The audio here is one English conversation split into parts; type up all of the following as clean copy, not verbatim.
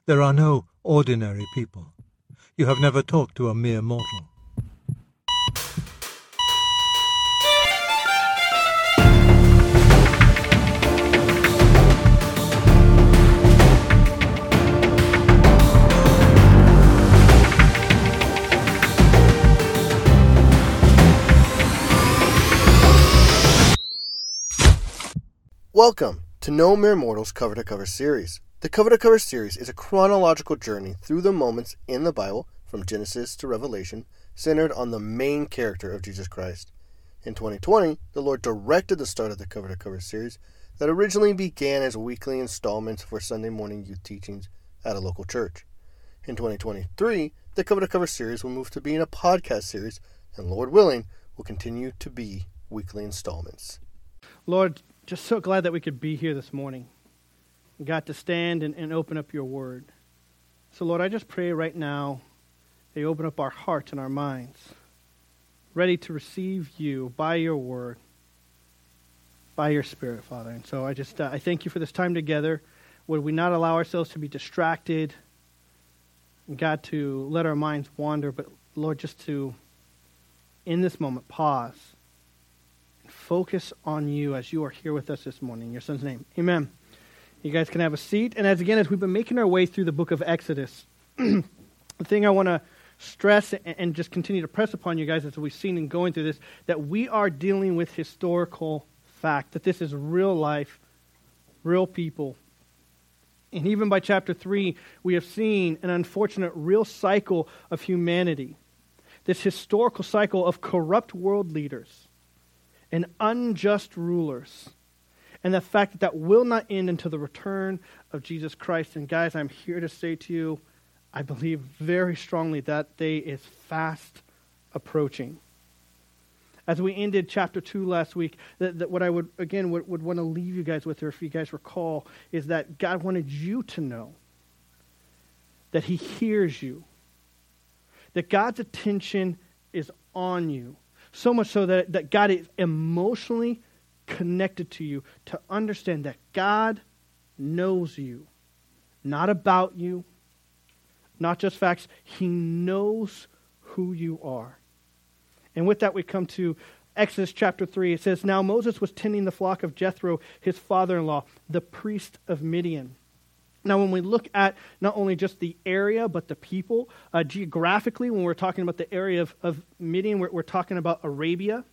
There are no ordinary people. You have never talked to a mere mortal. Welcome to No Mere Mortals Cover to Cover series. The Cover to Cover series is a chronological journey through the moments in the Bible, from Genesis to Revelation, centered on the main character of Jesus Christ. In 2020, the Lord directed the start of the Cover to Cover series that originally began as weekly installments for Sunday morning youth teachings at a local church. In 2023, the Cover to Cover series will move to being a podcast series, and Lord willing, will continue to be weekly installments. Lord, just so glad that we could be here this morning. We got to stand and open up your word. So Lord, I just pray right now that you open up our hearts and our minds, ready to receive you by your word, by your spirit, Father. And so I thank you for this time together. Would we not allow ourselves to be distracted, and God, to let our minds wander, but Lord, just to, in this moment, pause. Focus on you as you are here with us this morning. In your son's name, amen. You guys can have a seat. And as we've been making our way through the book of Exodus, the thing I want to stress and just continue to press upon you guys as we've seen in going through this, that we are dealing with historical fact, that this is real life, real people. And even by chapter 3, we have seen an unfortunate real cycle of humanity, this historical cycle of corrupt world leaders and unjust rulers, and the fact that will not end until the return of Jesus Christ. And guys, I'm here to say to you, I believe very strongly that day is fast approaching. As we ended chapter 2 last week, that what I would want to leave you guys with, or if you guys recall, is that God wanted you to know that he hears you, that God's attention is on you. So much so that God is emotionally connected to you, to understand that God knows you. Not about you, not just facts. He knows who you are. And with that, we come to Exodus chapter 3. It says, "Now Moses was tending the flock of Jethro, his father-in-law, the priest of Midian." Now, when we look at not only just the area, but the people, geographically, when we're talking about the area of Midian, we're talking about Arabia.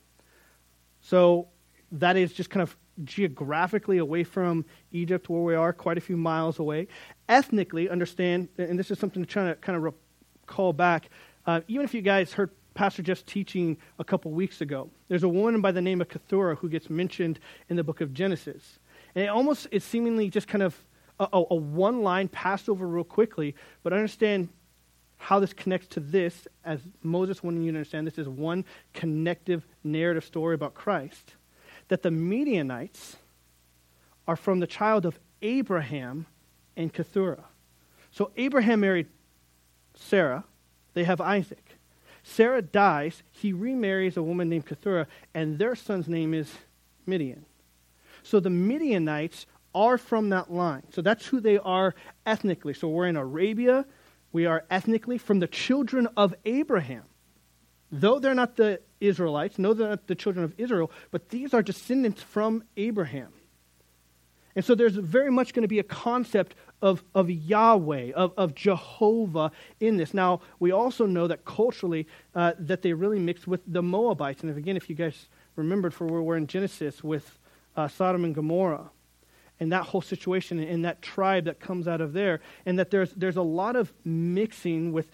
So that is just kind of geographically away from Egypt, where we are, quite a few miles away. Ethnically, understand, and this is something to try to kind of recall back, even if you guys heard Pastor Jeff's teaching a couple weeks ago, there's a woman by the name of Keturah who gets mentioned in the book of Genesis. And it's seemingly just kind of a one line passed over real quickly, but understand how this connects to this, as Moses wanted you to understand this is one connective narrative story about Christ, that the Midianites are from the child of Abraham and Keturah. So Abraham married Sarah, they have Isaac. Sarah dies, he remarries a woman named Keturah, and their son's name is Midian. So the Midianites are from that line. So that's who they are ethnically. So we're in Arabia. We are ethnically from the children of Abraham. Though they're not the Israelites, no, they're not the children of Israel, but these are descendants from Abraham. And so there's very much going to be a concept of Yahweh, of Jehovah in this. Now, we also know that culturally that they really mixed with the Moabites. And if you guys remembered for where we're in Genesis with Sodom and Gomorrah, and that whole situation and that tribe that comes out of there, and that there's a lot of mixing with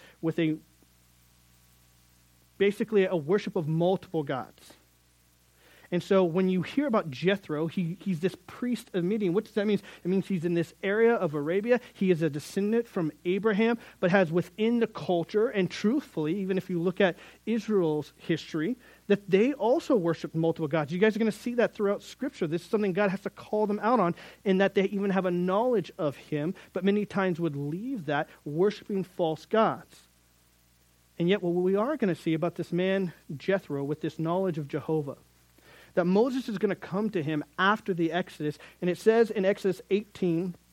basically a worship of multiple gods. And so when you hear about Jethro, he's this priest of Midian. What does that mean? It means he's in this area of Arabia. He is a descendant from Abraham, but has within the culture, and truthfully, even if you look at Israel's history, that they also worship multiple gods. You guys are going to see that throughout Scripture. This is something God has to call them out on, in that they even have a knowledge of him, but many times would leave that worshiping false gods. And yet what we are going to see about this man, Jethro, with this knowledge of Jehovah, that Moses is going to come to him after the Exodus. And it says in Exodus 18,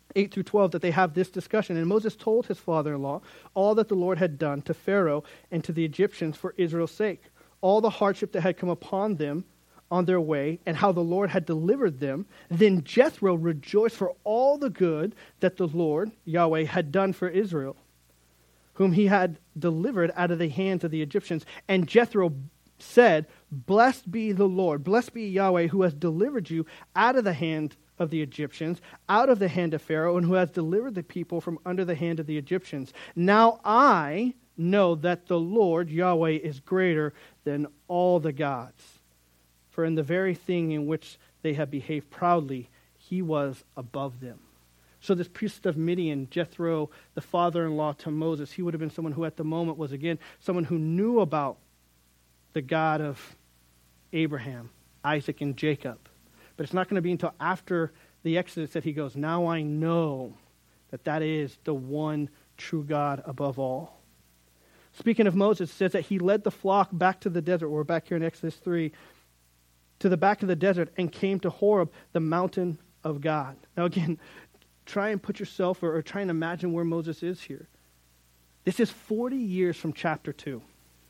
8 through 12, that they have this discussion. And Moses told his father-in-law all that the Lord had done to Pharaoh and to the Egyptians for Israel's sake, all the hardship that had come upon them on their way, and how the Lord had delivered them. Then Jethro rejoiced for all the good that the Lord, Yahweh, had done for Israel, whom he had delivered out of the hands of the Egyptians. And Jethro said, "Blessed be the Lord, blessed be Yahweh, who has delivered you out of the hand of the Egyptians, out of the hand of Pharaoh, and who has delivered the people from under the hand of the Egyptians. Now I know that the Lord, Yahweh, is greater than all the gods. For in the very thing in which they have behaved proudly, he was above them." So this priest of Midian, Jethro, the father-in-law to Moses, he would have been someone who at the moment was, again, someone who knew about the God of Abraham, Isaac, and Jacob. But it's not going to be until after the Exodus that he goes, "Now I know that that is the one true God above all." Speaking of Moses, it says that he led the flock back to the desert. We're back here in Exodus 3. To the back of the desert and came to Horeb, the mountain of God. Now again, try and put yourself or try and imagine where Moses is here. This is 40 years from chapter 2.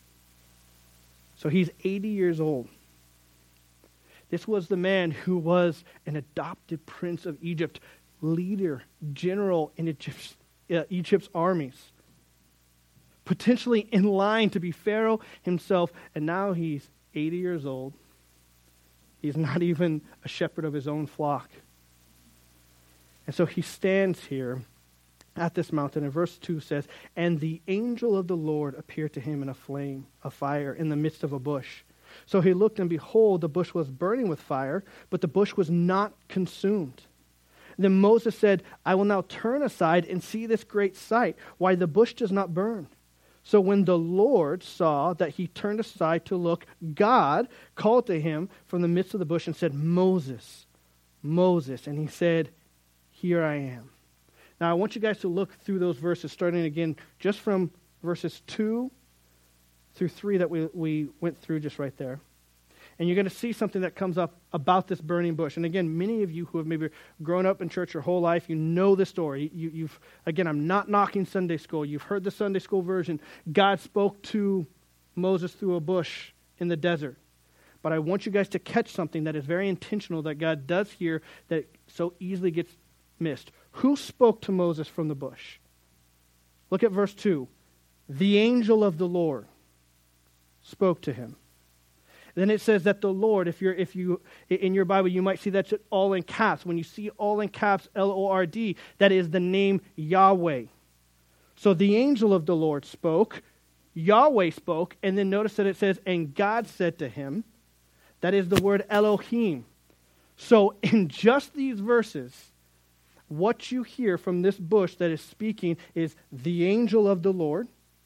So he's 80 years old. This was the man who was an adopted prince of Egypt, leader, general in Egypt's armies, potentially in line to be Pharaoh himself, and now he's 80 years old. He's not even a shepherd of his own flock. And so he stands here at this mountain, and verse 2 says, "And the angel of the Lord appeared to him in a flame of fire in the midst of a bush. So he looked, and behold, the bush was burning with fire, but the bush was not consumed. Then Moses said, I will now turn aside and see this great sight, why the bush does not burn. So when the Lord saw that he turned aside to look, God called to him from the midst of the bush and said, Moses, Moses. And he said, Here I am." Now I want you guys to look through those verses, starting again just from verses 2 through 3 that we went through just right there. And you're going to see something that comes up about this burning bush. And again, many of you who have maybe grown up in church your whole life, you know the story. You've again, I'm not knocking Sunday school. You've heard the Sunday school version. God spoke to Moses through a bush in the desert. But I want you guys to catch something that is very intentional that God does here that so easily gets missed. Who spoke to Moses from the bush? Look at verse 2. The angel of the Lord spoke to him. Then it says that the Lord, if you in your Bible, you might see that's all in caps. When you see all in caps, L-O-R-D, that is the name Yahweh. So the angel of the Lord spoke, Yahweh spoke, and then notice that it says, and God said to him, that is the word Elohim. So in just these verses, what you hear from this bush that is speaking is the angel of the Lord,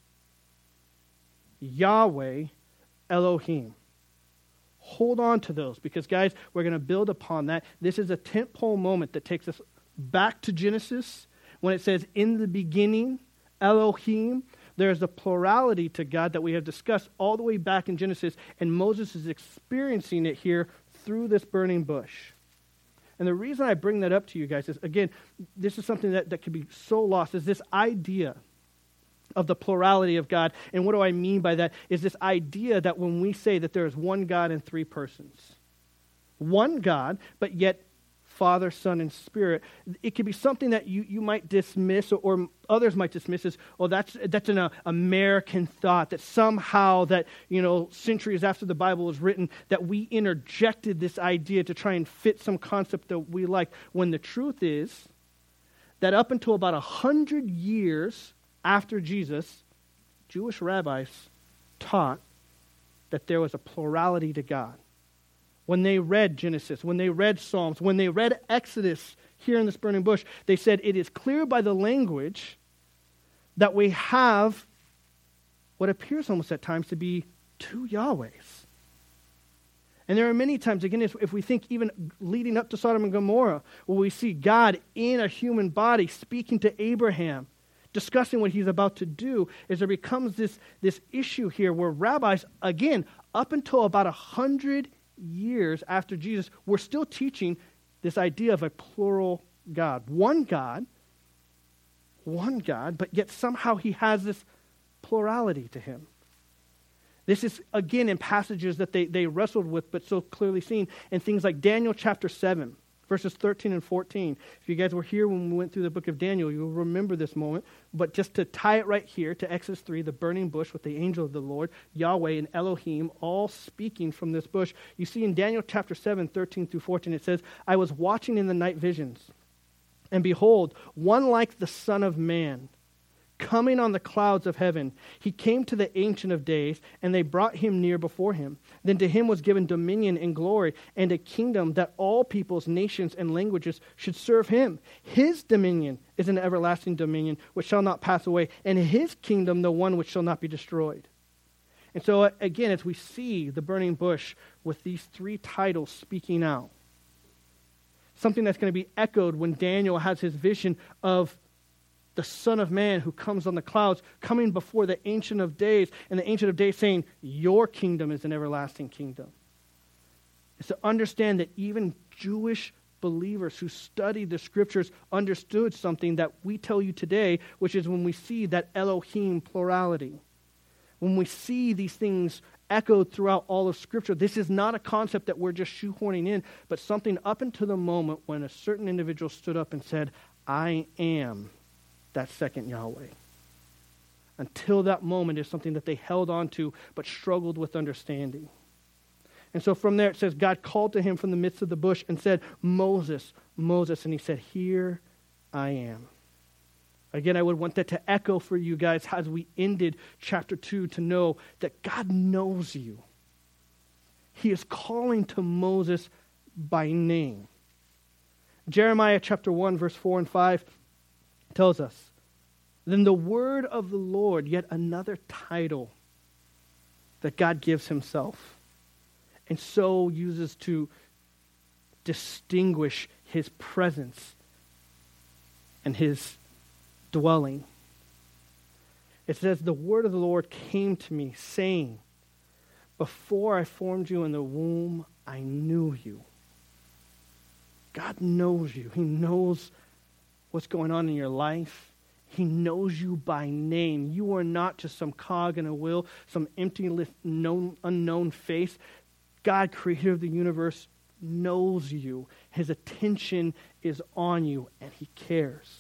Yahweh, Elohim. Hold on to those because, guys, we're going to build upon that. This is a tentpole moment that takes us back to Genesis when it says, in the beginning, Elohim. There's a plurality to God that we have discussed all the way back in Genesis, and Moses is experiencing it here through this burning bush. And the reason I bring that up to you guys is, again, this is something that could be so lost, is this idea of the plurality of God. And what do I mean by that? Is this idea that when we say that there is one God in three persons, one God, but yet Father, Son, and Spirit, it could be something that you might dismiss or others might dismiss as, oh, that's an American thought, that somehow that, centuries after the Bible was written, that we interjected this idea to try and fit some concept that we like, when the truth is that up until about 100 years after Jesus, Jewish rabbis taught that there was a plurality to God. When they read Genesis, when they read Psalms, when they read Exodus here in this burning bush, they said it is clear by the language that we have what appears almost at times to be two Yahwehs. And there are many times, again, if we think even leading up to Sodom and Gomorrah, where we see God in a human body speaking to Abraham, discussing what he's about to do, is there becomes this issue here where rabbis, again, up until about 100 years after Jesus, were still teaching this idea of a plural God. One God, one God, but yet somehow he has this plurality to him. This is, again, in passages that they wrestled with, but so clearly seen in things like Daniel chapter 7, verses 13 and 14. If you guys were here when we went through the book of Daniel, you'll remember this moment. But just to tie it right here to Exodus 3, the burning bush with the angel of the Lord, Yahweh and Elohim, all speaking from this bush. You see in Daniel chapter 7, 13 through 14, it says, I was watching in the night visions, and behold, one like the Son of Man, coming on the clouds of heaven. He came to the Ancient of Days, and they brought him near before him. Then to him was given dominion and glory, and a kingdom that all peoples, nations, and languages should serve him. His dominion is an everlasting dominion which shall not pass away, and his kingdom the one which shall not be destroyed. And so again, as we see the burning bush with these three titles speaking out, something that's going to be echoed when Daniel has his vision of the Son of Man who comes on the clouds, coming before the Ancient of Days, and the Ancient of Days saying, your kingdom is an everlasting kingdom. It's to understand that even Jewish believers who studied the Scriptures understood something that we tell you today, which is when we see that Elohim plurality. When we see these things echoed throughout all of Scripture, this is not a concept that we're just shoehorning in, but something up until the moment when a certain individual stood up and said, I am that second Yahweh. Until that moment is something that they held on to but struggled with understanding. And so from there it says, God called to him from the midst of the bush and said, Moses, Moses. And he said, here I am. Again, I would want that to echo for you guys as we ended chapter 2 to know that God knows you. He is calling to Moses by name. Jeremiah chapter 1, verse 4 and 5 tells us, then the word of the Lord, yet another title that God gives himself, and so uses to distinguish his presence and his dwelling. It says, the word of the Lord came to me, saying, before I formed you in the womb, I knew you. God knows you. He knows what's going on in your life. He knows you by name. You are not just some cog in a wheel, some empty, unknown face. God, creator of the universe, knows you. His attention is on you, and he cares.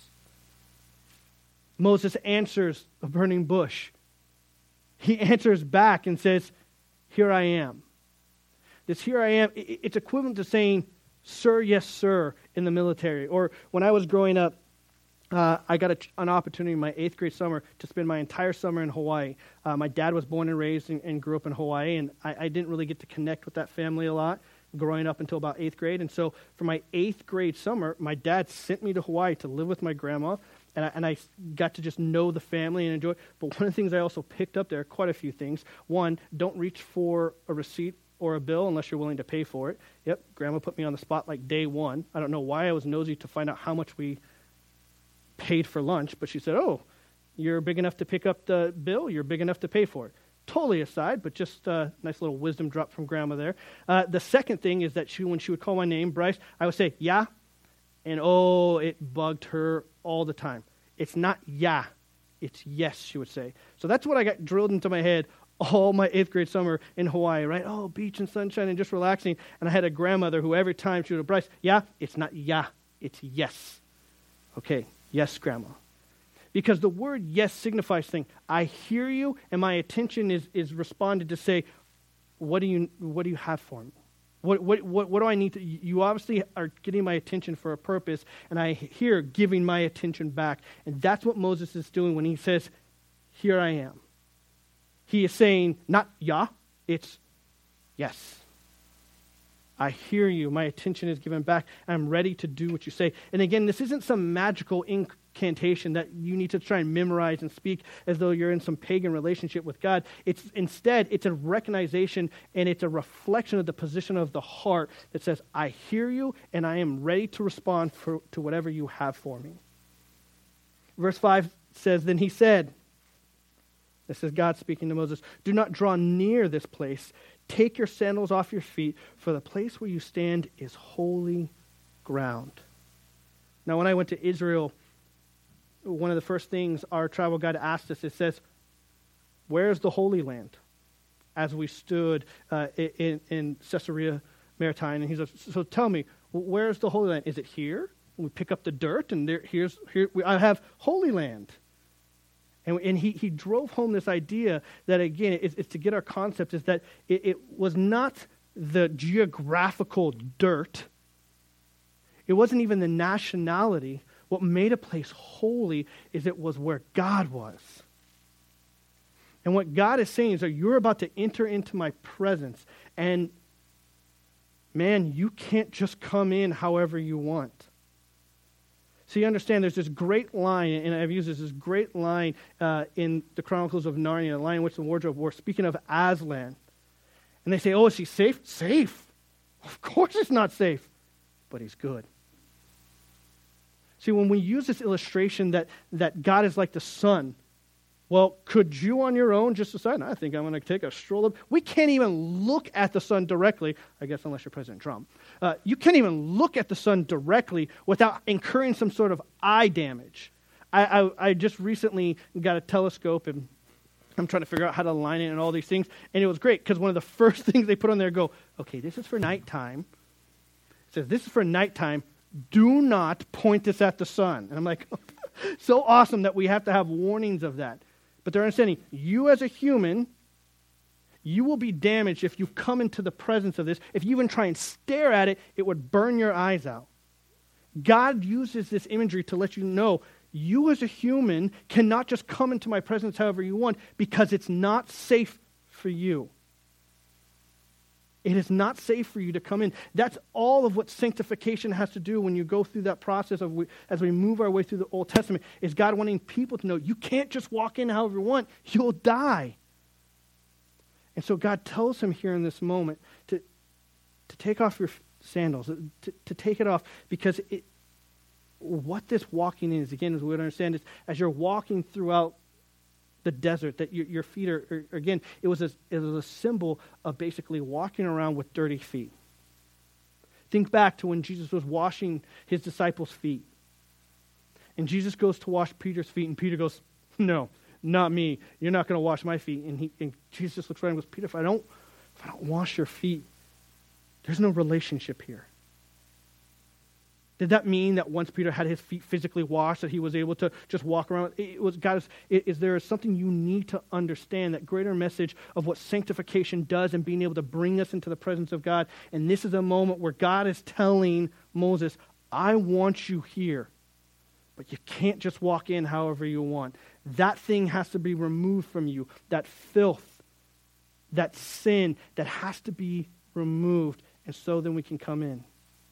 Moses answers a burning bush. He answers back and says, here I am. This here I am, it's equivalent to saying, sir, yes, sir, in the military. Or when I was growing up, I got an opportunity in my 8th grade summer to spend my entire summer in Hawaii. My dad was born and raised and grew up in Hawaii, and I didn't really get to connect with that family a lot growing up until about 8th grade. And so for my 8th grade summer, my dad sent me to Hawaii to live with my grandma, and I got to just know the family and enjoy it. But one of the things I also picked up there, quite a few things. One, don't reach for a receipt or a bill unless you're willing to pay for it. Yep, Grandma put me on the spot like day one. I don't know why I was nosy to find out how much we paid for lunch, but she said, oh, you're big enough to pick up the bill, you're big enough to pay for it. Totally aside, but just a nice little wisdom drop from Grandma there. The second thing is that when she would call my name, Bryce, I would say, yeah, and oh, it bugged her all the time. It's not yeah, it's yes, she would say. So that's what I got drilled into my head all my 8th grade summer in Hawaii, right? Oh, beach and sunshine and just relaxing. And I had a grandmother who every time she would, Bryce, yeah, it's not yeah, it's yes. Okay, yes, Grandma. Because the word yes signifies thing. I hear you, and my attention is responded to say, what do you have for me? What do I need to? You obviously are getting my attention for a purpose, and I hear giving my attention back. And that's what Moses is doing when he says, here I am. He is saying, not yeah, it's yes. I hear you. My attention is given back. I'm ready to do what you say. And again, this isn't some magical incantation that you need to try and memorize and speak as though you're in some pagan relationship with God. Instead, it's a recognition and it's a reflection of the position of the heart that says, I hear you and I am ready to respond to whatever you have for me. Verse 5 says, then he said, this is God speaking to Moses, do not draw near this place. Take your sandals off your feet, for the place where you stand is holy ground. Now, when I went to Israel one of the first things our travel guide asked us, it says, where's the Holy Land? As we stood in Caesarea Maritime, and he says, so tell me, where's the Holy Land? Is it here? We pick up the dirt, and I have Holy Land. And he drove home this idea that, again, it's to get our concept, is that it was not the geographical dirt. It wasn't even the nationality. What made a place holy is it was where God was. And what God is saying is that you're about to enter into my presence, and man, you can't just come in however you want. So you understand there's this great line, and I've used this great line in the Chronicles of Narnia, The Lion, Witch, and Wardrobe, where speaking of Aslan. And they say, oh, is he safe? Safe? Of course it's not safe, but he's good. See, when we use this illustration that God is like the sun, well, could you on your own just decide, no, I think I'm going to take a stroll up? We can't even look at the sun directly, I guess unless you're President Trump. You can't even look at the sun directly without incurring some sort of eye damage. I just recently got a telescope, and I'm trying to figure out how to align it and all these things, and it was great, because one of the first things they put on there okay, this is for nighttime. It says, this is for nighttime. Do not point this at the sun. And I'm like, so awesome that we have to have warnings of that. But they're understanding, you as a human, you will be damaged if you come into the presence of this. If you even try and stare at it, it would burn your eyes out. God uses this imagery to let you know, you as a human cannot just come into my presence however you want, because it's not safe for you. It is not safe for you to come in. That's all of what sanctification has to do when you go through that process as we move our way through the Old Testament, is God wanting people to know you can't just walk in however you want. You'll die. And so God tells him here in this moment to take off your sandals, to take it off, because what this walking is, again, as we would understand, is as you're walking throughout the desert, that your feet are again, it was a symbol of basically walking around with dirty feet. Think back to when Jesus was washing his disciples' feet. And Jesus goes to wash Peter's feet, and Peter goes, no, not me. You're not going to wash my feet. And Jesus looks right and goes, Peter, if I don't wash your feet, there's no relationship here. Did that mean that once Peter had his feet physically washed, that he was able to just walk around? Is there something you need to understand, that greater message of what sanctification does and being able to bring us into the presence of God? And this is a moment where God is telling Moses, I want you here, but you can't just walk in however you want. That thing has to be removed from you. That filth, that sin, that has to be removed, and so then we can come in.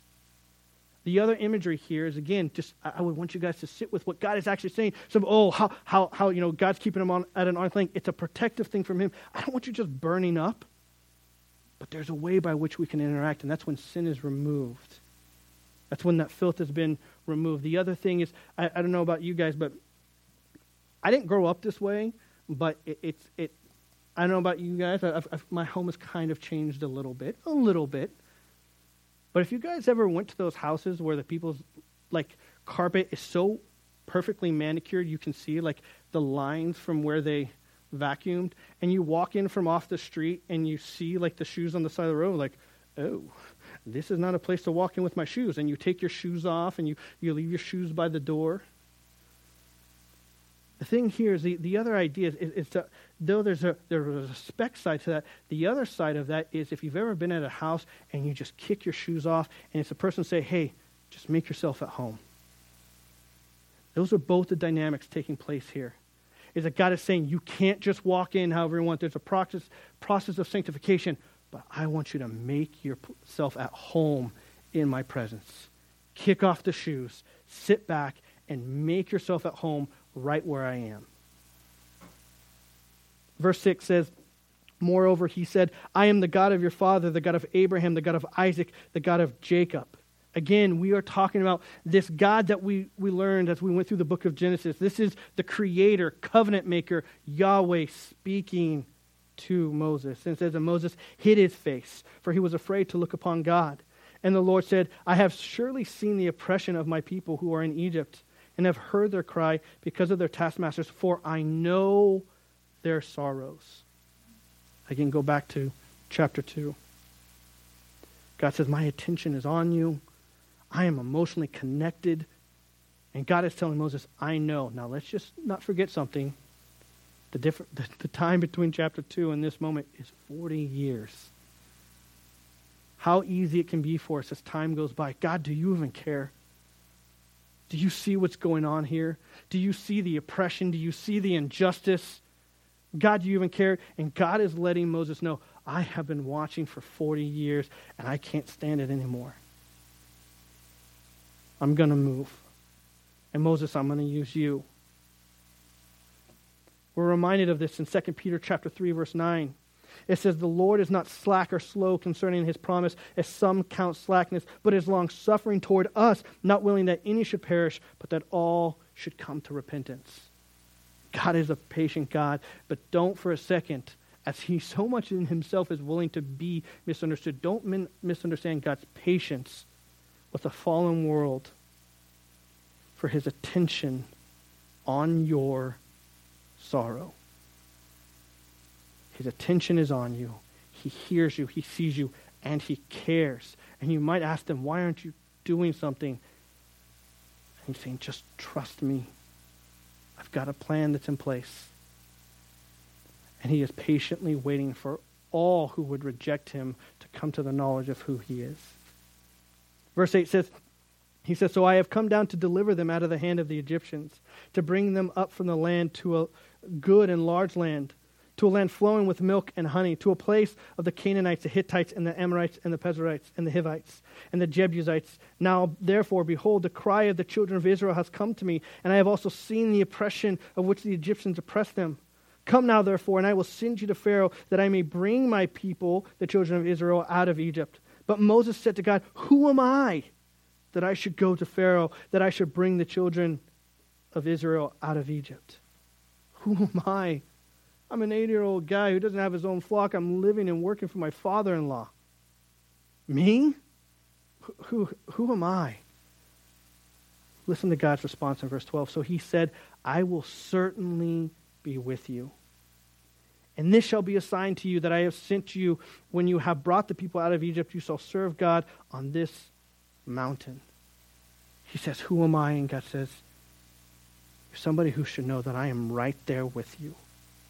The other imagery here is, again, just I would want you guys to sit with what God is actually saying. So, how God's keeping him on at an arm's length. It's a protective thing from him. I don't want you just burning up, but there's a way by which we can interact, and that's when sin is removed. That's when that filth has been removed. The other thing is, I don't know about you guys, but I didn't grow up this way, but I don't know about you guys. My home has kind of changed a little bit. But if you guys ever went to those houses where the people's carpet is so perfectly manicured, you can see the lines from where they vacuumed, and you walk in from off the street and you see the shoes on the side of the road, oh, this is not a place to walk in with my shoes. And you take your shoes off and you leave your shoes by the door. The thing here is the other idea is to, though there's a respect side to that, the other side of that is if you've ever been at a house and you just kick your shoes off and it's a person say, hey, just make yourself at home. Those are both the dynamics taking place here. Is that God is saying you can't just walk in however you want. There's a process of sanctification, but I want you to make yourself at home in my presence. Kick off the shoes, sit back, and make yourself at home right where I am. Verse 6 says, moreover, he said, I am the God of your father, the God of Abraham, the God of Isaac, the God of Jacob. Again, we are talking about this God that we learned as we went through the book of Genesis. This is the creator, covenant maker, Yahweh speaking to Moses. And it says that Moses hid his face, for he was afraid to look upon God. And the Lord said, I have surely seen the oppression of my people who are in Egypt, and have heard their cry because of their taskmasters, for I know their sorrows. Again, go back to chapter 2. God says, my attention is on you. I am emotionally connected. And God is telling Moses, I know. Now let's just not forget something. The time between chapter 2 and this moment is 40 years. How easy it can be for us as time goes by. God, do you even care? Do you see what's going on here? Do you see the oppression? Do you see the injustice? God, do you even care? And God is letting Moses know, I have been watching for 40 years and I can't stand it anymore. I'm going to move. And Moses, I'm going to use you. We're reminded of this in 2 Peter chapter 3, verse 9. It says, the Lord is not slack or slow concerning his promise, as some count slackness, but is long-suffering toward us, not willing that any should perish, but that all should come to repentance. God is a patient God, but don't for a second, as he so much in himself is willing to be misunderstood, don't misunderstand God's patience with a fallen world for his attention on your sorrow. His attention is on you. He hears you, he sees you, and he cares. And you might ask him, why aren't you doing something? And he's saying, just trust me. I've got a plan that's in place. And he is patiently waiting for all who would reject him to come to the knowledge of who he is. Verse 8 says, he says, so I have come down to deliver them out of the hand of the Egyptians, to bring them up from the land to a good and large land, to a land flowing with milk and honey, to a place of the Canaanites, the Hittites, and the Amorites, and the Perizzites, and the Hivites, and the Jebusites. Now, therefore, behold, the cry of the children of Israel has come to me, and I have also seen the oppression of which the Egyptians oppressed them. Come now, therefore, and I will send you to Pharaoh, that I may bring my people, the children of Israel, out of Egypt. But Moses said to God, who am I, that I should go to Pharaoh, that I should bring the children of Israel out of Egypt? Who am I? I'm an 80-year-old guy who doesn't have his own flock. I'm living and working for my father-in-law. Me? Who am I? Listen to God's response in verse 12. So he said, I will certainly be with you. And this shall be a sign to you that I have sent you. When you have brought the people out of Egypt, you shall serve God on this mountain. He says, who am I? And God says, you're somebody who should know that I am right there with you.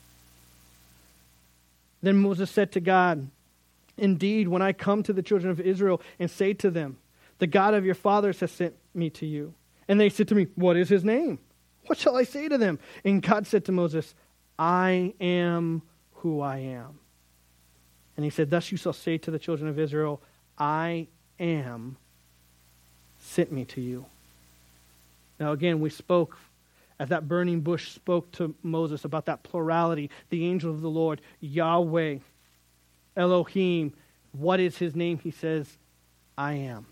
Then Moses said to God, indeed, when I come to the children of Israel and say to them, the God of your fathers has sent me to you. And they said to me, what is his name? What shall I say to them? And God said to Moses, I am who I am. And he said, thus you shall say to the children of Israel, I am sent me to you. Now again, we spoke, as that burning bush spoke to Moses about that plurality, the angel of the Lord, Yahweh, Elohim. What is his name? He says, I am.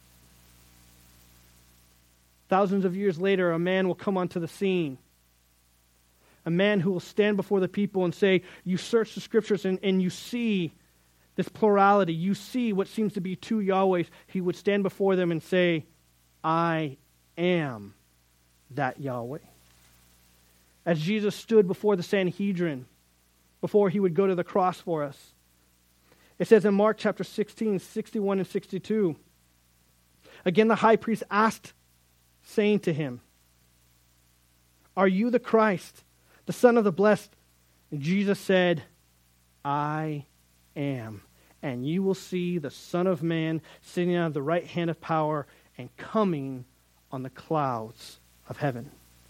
Thousands of years later, a man will come onto the scene. A man who will stand before the people and say, you search the scriptures and you see this plurality. You see what seems to be two Yahwehs. He would stand before them and say, I am that Yahweh. As Jesus stood before the Sanhedrin, before he would go to the cross for us. It says in Mark chapter 16, 61 and 62, again the high priest asked, saying to him, are you the Christ, the Son of the Blessed? And Jesus said, I am. And you will see the Son of Man sitting on the right hand of power and coming on the clouds of heaven.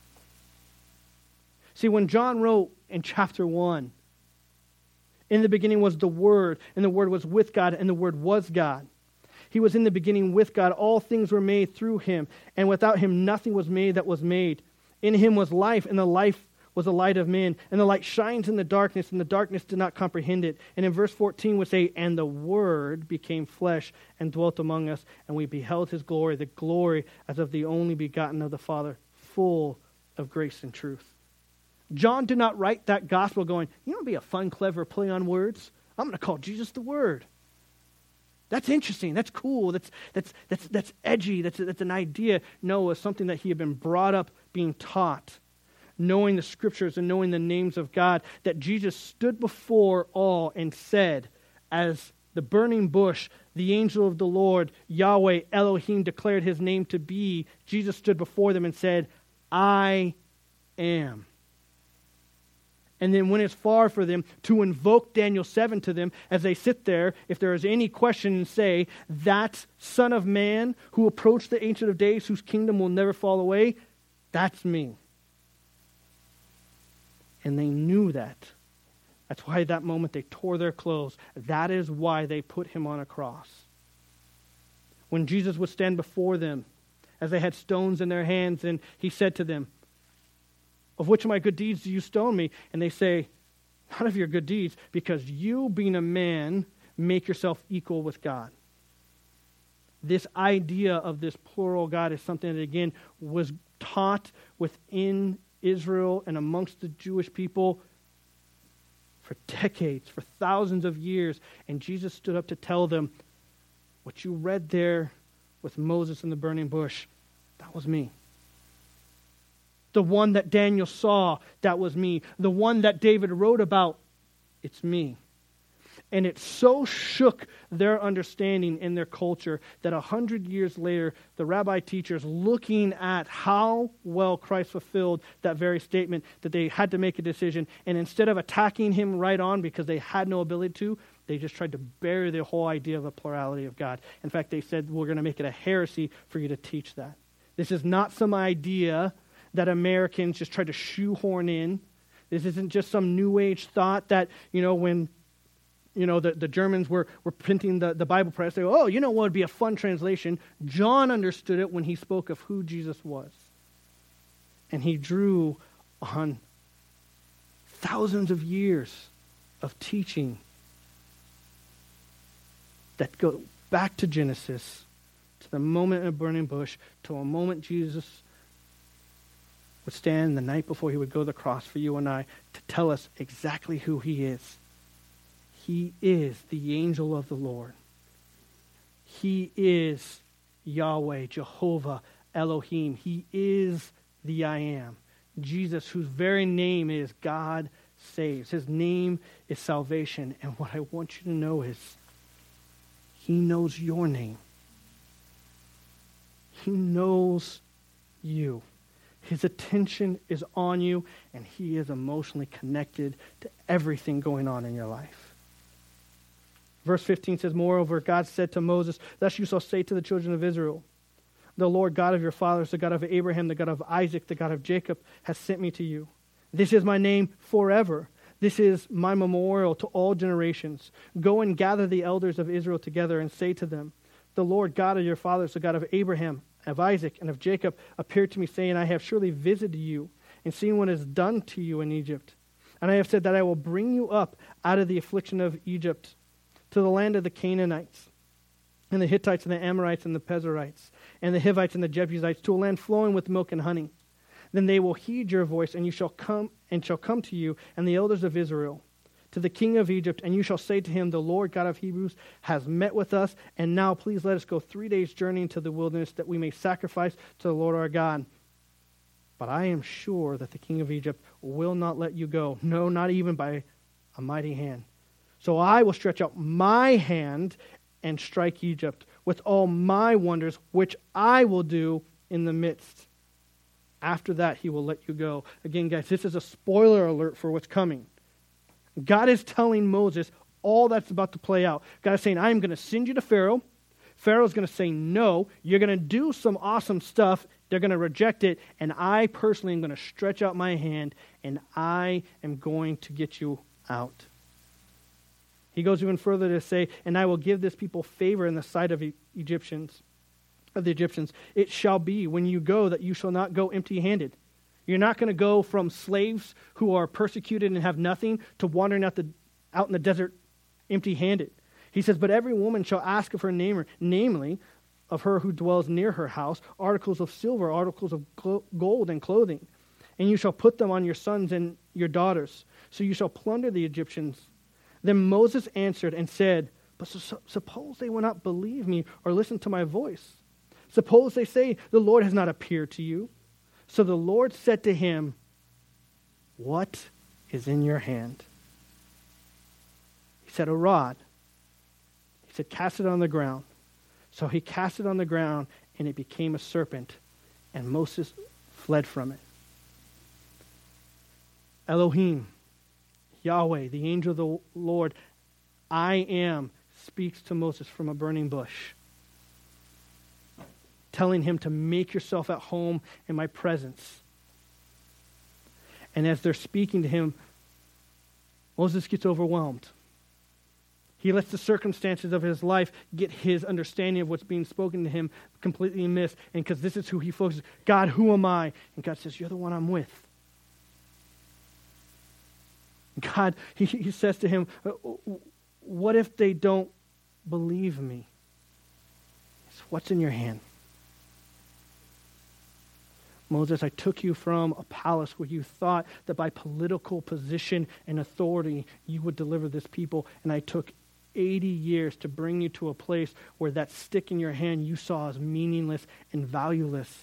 See, when John wrote in chapter 1, in the beginning was the Word, and the Word was with God, and the Word was God. He was in the beginning with God. All things were made through him, and without him nothing was made that was made. In him was life, and the life was the light of men. And the light shines in the darkness, and the darkness did not comprehend it. And in verse 14 would say, and the Word became flesh and dwelt among us, and we beheld his glory, the glory as of the only begotten of the Father, full of grace and truth. John did not write that gospel going, you know, it'd be a fun, clever play on words. I'm going to call Jesus the Word. That's interesting. That's cool. That's edgy. That's an idea. No, it was something that he had been brought up being taught, knowing the scriptures and knowing the names of God, that Jesus stood before all and said, as the burning bush, the angel of the Lord, Yahweh, Elohim, declared his name to be, Jesus stood before them and said, I am. And then when it's far for them to invoke Daniel 7 to them as they sit there, if there is any question, and say, that Son of Man who approached the Ancient of Days, whose kingdom will never fall away, that's me. And they knew that. That's why at that moment they tore their clothes. That is why they put him on a cross. When Jesus would stand before them, as they had stones in their hands, and he said to them, of which of my good deeds do you stone me? And they say, not of your good deeds, because you, being a man, make yourself equal with God. This idea of this plural God is something that, again, was taught within Israel and amongst the Jewish people for decades, for thousands of years. And Jesus stood up to tell them, what you read there with Moses in the burning bush, that was me. The one that Daniel saw, that was me. The one that David wrote about, it's me. And it so shook their understanding in their culture that 100 years later, the rabbi teachers, looking at how well Christ fulfilled that very statement, that they had to make a decision, and instead of attacking him right on because they had no ability to, they just tried to bury the whole idea of a plurality of God. In fact, they said, we're going to make it a heresy for you to teach that. This is not some idea that Americans just try to shoehorn in. This isn't just some New Age thought that, when, the Germans were printing the Bible press, they go, oh, what would be a fun translation? John understood it when he spoke of who Jesus was. And he drew on thousands of years of teaching that go back to Genesis, to the moment in a burning bush, to a moment Jesus would stand the night before he would go to the cross for you and I to tell us exactly who he is. He is the angel of the Lord. He is Yahweh, Jehovah, Elohim. He is the I am. Jesus, whose very name is God saves. His name is salvation. And what I want you to know is he knows your name. He knows you. His attention is on you, and he is emotionally connected to everything going on in your life. Verse 15 says, moreover, God said to Moses, thus you shall say to the children of Israel, the Lord God of your fathers, the God of Abraham, the God of Isaac, the God of Jacob, has sent me to you. This is my name forever. This is my memorial to all generations. Go and gather the elders of Israel together and say to them, the Lord God of your fathers, the God of Abraham, of Isaac, and of Jacob, appeared to me, saying, I have surely visited you and seen what is done to you in Egypt. And I have said that I will bring you up out of the affliction of Egypt to the land of the Canaanites, and the Hittites, and the Amorites, and the Pezerites, and the Hivites, and the Jebusites, to a land flowing with milk and honey. Then they will heed your voice, and you shall come to you, and the elders of Israel, to the king of Egypt, and you shall say to him, the Lord God of Hebrews has met with us, and now please let us go 3 days' journey into the wilderness, that we may sacrifice to the Lord our God. But I am sure that the king of Egypt will not let you go, no, not even by a mighty hand. So I will stretch out my hand and strike Egypt with all my wonders, which I will do in the midst. After that, he will let you go. Again, guys, this is a spoiler alert for what's coming. God is telling Moses all that's about to play out. God is saying, I'm going to send you to Pharaoh. Pharaoh's going to say no. You're going to do some awesome stuff. They're going to reject it. And I personally am going to stretch out my hand, and I am going to get you out. He goes even further to say, and I will give this people favor in the sight of the Egyptians. It shall be when you go that you shall not go empty-handed. You're not going to go from slaves who are persecuted and have nothing to wandering out in the desert empty-handed. He says, but every woman shall ask of her neighbor, namely of her who dwells near her house, articles of silver, articles of gold and clothing. And you shall put them on your sons and your daughters. So you shall plunder the Egyptians. Then Moses answered and said, But suppose they will not believe me or listen to my voice. Suppose they say, the Lord has not appeared to you. So the Lord said to him, what is in your hand? He said, a rod. He said, cast it on the ground. So he cast it on the ground, and it became a serpent, and Moses fled from it. Elohim, Yahweh, the angel of the Lord, I am, speaks to Moses from a burning bush, telling him to make yourself at home in my presence. And as they're speaking to him, Moses gets overwhelmed. He lets the circumstances of his life get his understanding of what's being spoken to him completely missed. And because this is who he focuses, God, who am I? And God says, you're the one I'm with. God, he says to him, what if they don't believe me? He says, what's in your hand? Moses, I took you from a palace where you thought that by political position and authority you would deliver this people, and I took 80 years to bring you to a place where that stick in your hand you saw as meaningless and valueless.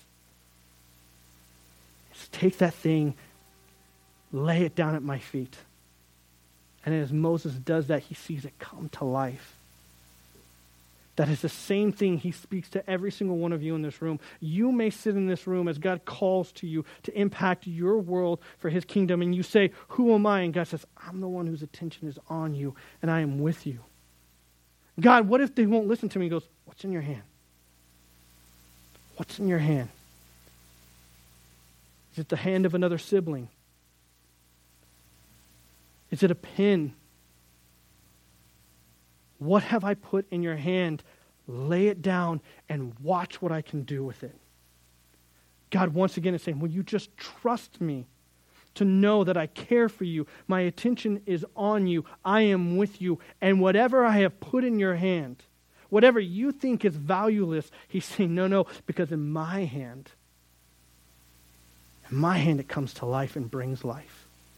Just take that thing, lay it down at my feet. And as Moses does that, he sees it come to life. That is the same thing he speaks to every single one of you in this room. You may sit in this room as God calls to you to impact your world for his kingdom, and you say, who am I? And God says, I'm the one whose attention is on you, and I am with you. God, what if they won't listen to me? He goes, what's in your hand? What's in your hand? Is it the hand of another sibling? Is it a pen? What have I put in your hand? Lay it down and watch what I can do with it. God once again is saying, will you just trust me to know that I care for you? My attention is on you. I am with you. And whatever I have put in your hand, whatever you think is valueless, he's saying, no, because in my hand it comes to life and brings life.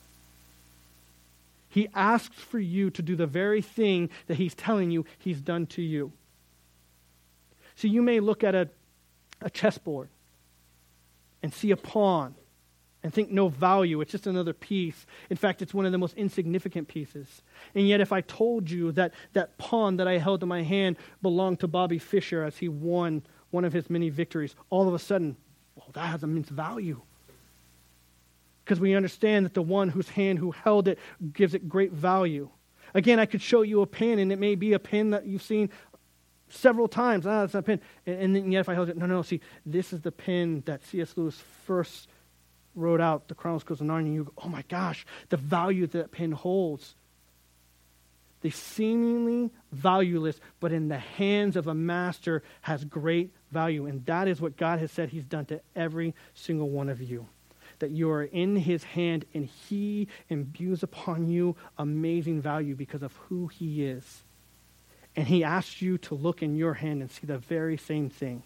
He asks for you to do the very thing that he's telling you he's done to you. So you may look at a chessboard and see a pawn and think no value. It's just another piece. In fact, it's one of the most insignificant pieces. And yet if I told you that that pawn that I held in my hand belonged to Bobby Fischer as he won one of his many victories, all of a sudden, well, that has immense value. Because we understand that the one whose hand who held it gives it great value. Again, I could show you a pen, and it may be a pen that you've seen several times. That's not a pen. And then yet if I held it, no, see, this is the pen that C.S. Lewis first wrote out, The Chronicles of Narnia. And you go, oh my gosh, the value that pen holds. They seemingly valueless, but in the hands of a master has great value. And that is what God has said he's done to every single one of you. That you are in his hand and he imbues upon you amazing value because of who he is. And he asks you to look in your hand and see the very same thing.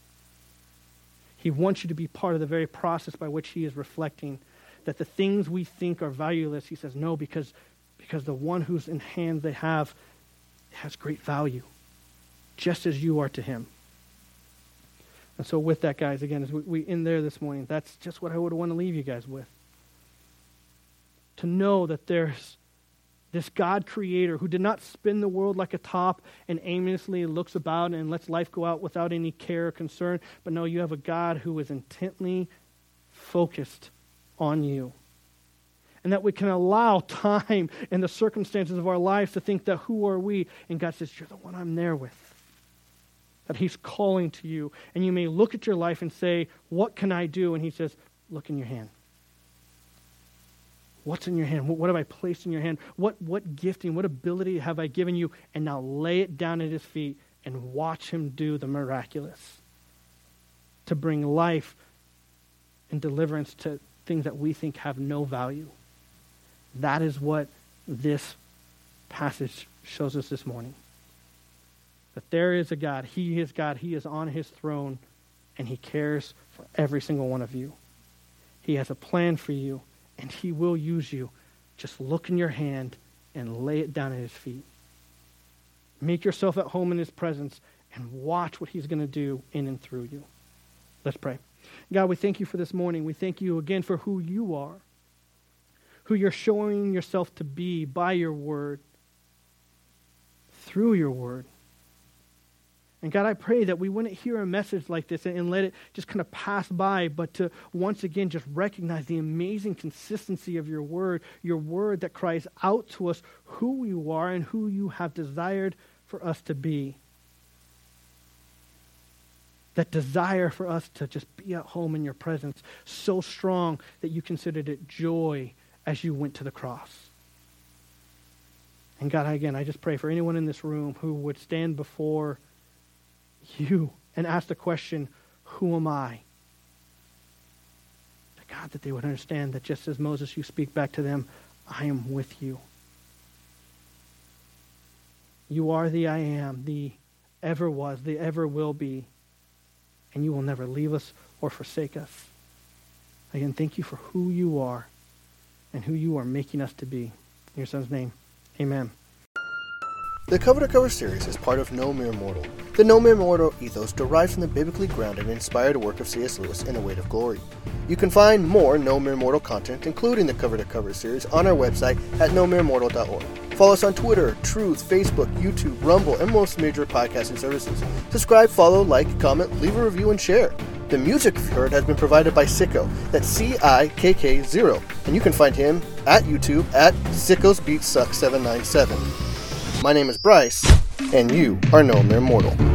He wants you to be part of the very process by which he is reflecting that the things we think are valueless, he says, no, because the one who's in hand they have has great value, just as you are to him. And so with that, guys, again, as we end there this morning, that's just what I would want to leave you guys with. To know that there's this God creator who did not spin the world like a top and aimlessly looks about and lets life go out without any care or concern. But no, you have a God who is intently focused on you. And that we can allow time and the circumstances of our lives to think that who are we? And God says, you're the one I'm there with. That he's calling to you. And you may look at your life and say, what can I do? And he says, look in your hand. What's in your hand? What have I placed in your hand? What gifting, what ability have I given you? And now lay it down at his feet and watch him do the miraculous. To bring life and deliverance to things that we think have no value. That is what this passage shows us this morning. That there is a God. He is God. He is on his throne, and he cares for every single one of you. He has a plan for you, and he will use you. Just look in your hand and lay it down at his feet. Make yourself at home in his presence and watch what he's going to do in and through you. Let's pray. God, we thank you for this morning. We thank you again for who you are, who you're showing yourself to be by your word, through your word. And God, I pray that we wouldn't hear a message like this and let it just kind of pass by, but to once again just recognize the amazing consistency of your word that cries out to us who you are and who you have desired for us to be. That desire for us to just be at home in your presence, so strong that you considered it joy as you went to the cross. And God, again, I just pray for anyone in this room who would stand before you and ask the question, who am I? God, that they would understand that just as Moses, you speak back to them, I am with you. You are the I am, the ever was, the ever will be, and you will never leave us or forsake us. Again, thank you for who you are and who you are making us to be. In your son's name, amen. The Cover to Cover series is part of No Mere Mortal. The No Mere Mortal ethos derives from the biblically grounded and inspired work of C.S. Lewis in A Weight of Glory. You can find more No Mere Mortal content, including the Cover to Cover series, on our website at nomeremortal.org. Follow us on Twitter, Truth, Facebook, YouTube, Rumble, and most major podcasting services. Subscribe, follow, like, comment, leave a review, and share. The music you've heard has been provided by Sicko. That's CIKK0. And you can find him at YouTube at SickosBeatSuck797. My name is Bryce, and you are No Mere Mortal.